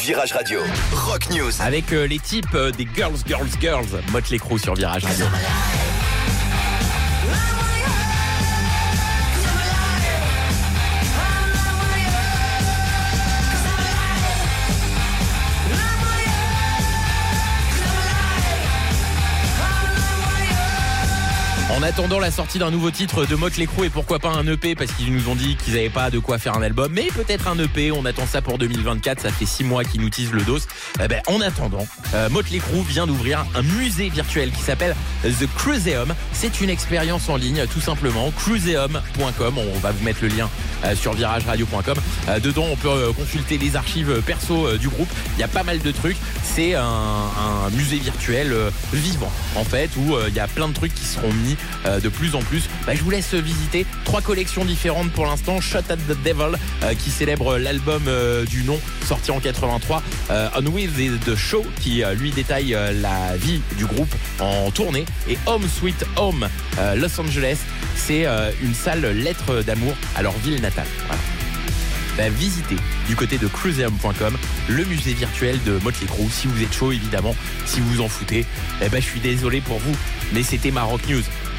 Virage Radio, Rock News. Avec les types des Girls, Motley Crue sur Virage Radio. En attendant la sortie d'un nouveau titre de Motley Crue et pourquoi pas un EP, parce qu'ils nous ont dit qu'ils n'avaient pas de quoi faire un album, mais peut-être un EP, on attend ça pour 2024, ça fait 6 mois qu'ils nous teasent le dos. En attendant, Motley Crue vient d'ouvrir un musée virtuel qui s'appelle The Cruiseum. C'est une expérience en ligne, tout simplement, cruiseum.com, on va vous mettre le lien sur virageradio.com. Dedans, on peut consulter les archives perso du groupe, il y a pas mal de trucs, c'est un musée virtuel vivant, en fait, où il y a plein de trucs qui seront mis de plus en plus. Je vous laisse visiter 3 collections différentes pour l'instant. Shot at the Devil qui célèbre l'album du nom sorti en 83, On With the Show qui lui détaille la vie du groupe en tournée, et Home Sweet Home Los Angeles, c'est une sale lettre d'amour à leur ville natale. Voilà. Visitez du côté de cruiseum.com le musée virtuel de Motley Crue si vous êtes chaud, évidemment. Si vous vous en foutez, je suis désolé pour vous, mais c'était ma Rock News.